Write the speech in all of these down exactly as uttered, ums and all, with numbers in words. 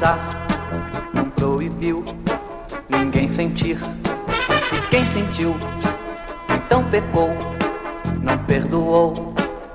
cobiçar não proibiu ninguém sentir. E quem sentiu, então pecou, não perdoou.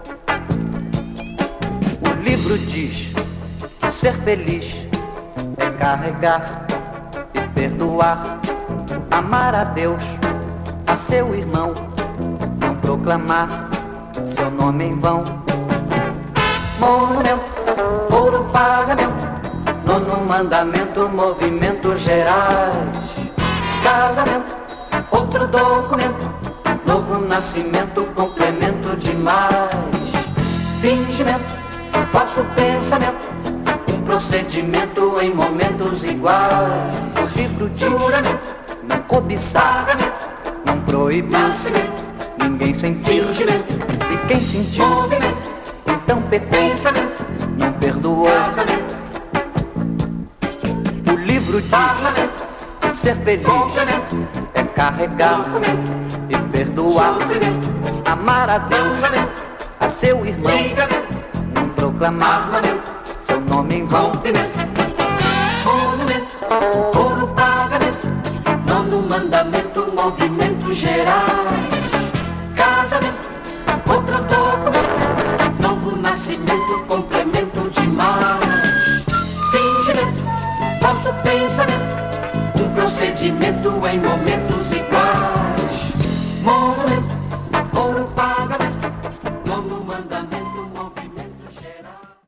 O livro diz que ser feliz é carregar e perdoar, amar a Deus, a seu irmão, não proclamar seu nome em vão. Monumento, ouro pagamento, nono mandamento, movimentos gerais. Casamento, outro documento, novo nascimento, complemento demais. Fingimento, falso pensamento, um procedimento em momentos iguais. O livro diz juramento, não cobiçar, não proibir, ninguém sem fingimento. E quem sentiu, movimento, então pecou, pensamento, não perdoou. Casamento. O livro diz que ser feliz é carregar e perdoar, amar a Deus, a seu irmão, não proclamar seu nome em vão. Monumento, ouro pagamento, nono mandamento, movimentos gerais.